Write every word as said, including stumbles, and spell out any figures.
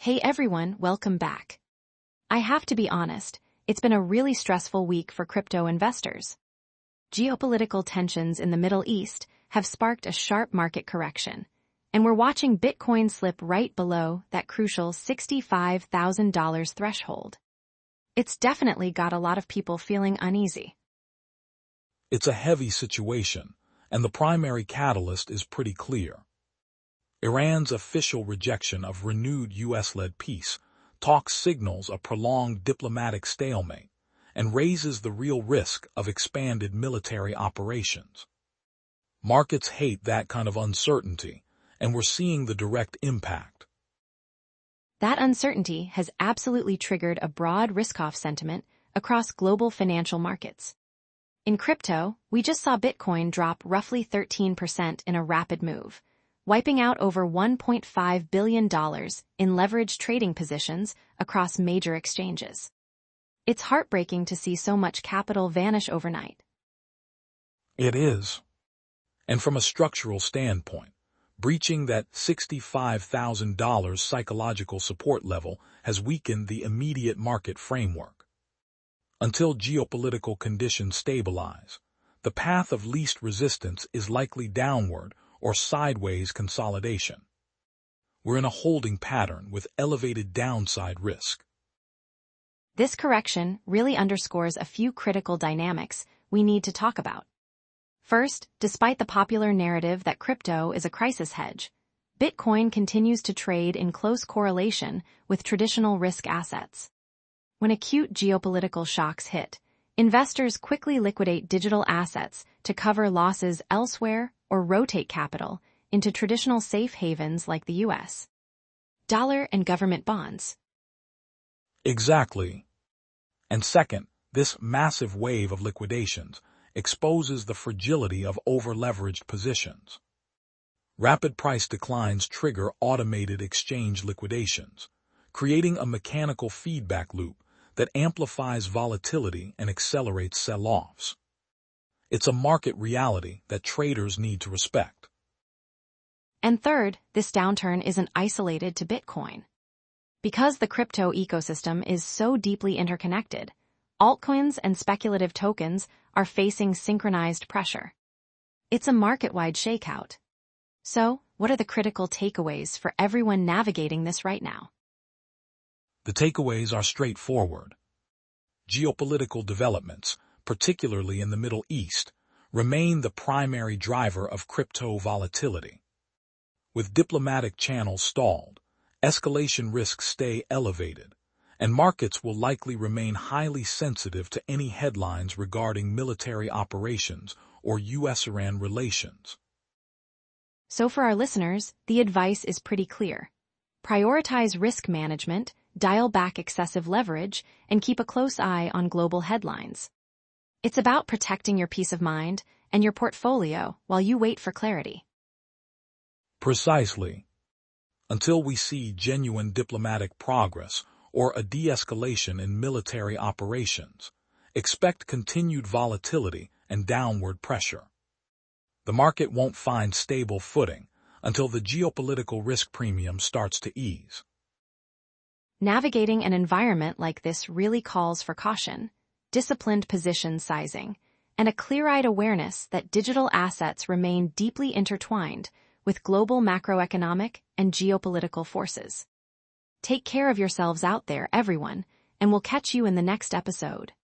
Hey everyone, welcome back. I have to be honest, it's been a really stressful week for crypto investors. Geopolitical tensions in the Middle East have sparked a sharp market correction, and we're watching Bitcoin slip right below that crucial sixty-five thousand dollars threshold. It's definitely got a lot of people feeling uneasy. It's a heavy situation, and the primary catalyst is pretty clear. Iran's official rejection of renewed U S-led peace talks signals a prolonged diplomatic stalemate and raises the real risk of expanded military operations. Markets hate that kind of uncertainty, and we're seeing the direct impact. That uncertainty has absolutely triggered a broad risk-off sentiment across global financial markets. In crypto, we just saw Bitcoin drop roughly thirteen percent in a rapid move, wiping out over one point five billion dollars in leveraged trading positions across major exchanges. It's heartbreaking to see so much capital vanish overnight. It is. And from a structural standpoint, breaching that sixty-five thousand dollars psychological support level has weakened the immediate market framework. Until geopolitical conditions stabilize, the path of least resistance is likely downward or sideways consolidation. We're in a holding pattern with elevated downside risk. This correction really underscores a few critical dynamics we need to talk about. First, despite the popular narrative that crypto is a crisis hedge, Bitcoin continues to trade in close correlation with traditional risk assets. When acute geopolitical shocks hit, investors quickly liquidate digital assets to cover losses elsewhere or rotate capital into traditional safe havens like the U S dollar and government bonds. Exactly. And second, this massive wave of liquidations exposes the fragility of over-leveraged positions. Rapid price declines trigger automated exchange liquidations, creating a mechanical feedback loop that amplifies volatility and accelerates sell-offs. It's a market reality that traders need to respect. And third, this downturn isn't isolated to Bitcoin. Because the crypto ecosystem is so deeply interconnected, altcoins and speculative tokens are facing synchronized pressure. It's a market-wide shakeout. So, what are the critical takeaways for everyone navigating this right now? The takeaways are straightforward. Geopolitical developments, particularly in the Middle East, remain the primary driver of crypto volatility. With diplomatic channels stalled, escalation risks stay elevated, and markets will likely remain highly sensitive to any headlines regarding military operations or U S-Iran relations. So for our listeners, the advice is pretty clear. Prioritize risk management, dial back excessive leverage, and keep a close eye on global headlines. It's about protecting your peace of mind and your portfolio while you wait for clarity. Precisely. Until we see genuine diplomatic progress or a de-escalation in military operations, expect continued volatility and downward pressure. The market won't find stable footing until the geopolitical risk premium starts to ease. Navigating an environment like this really calls for caution, disciplined position sizing, and a clear-eyed awareness that digital assets remain deeply intertwined with global macroeconomic and geopolitical forces. Take care of yourselves out there, everyone, and we'll catch you in the next episode.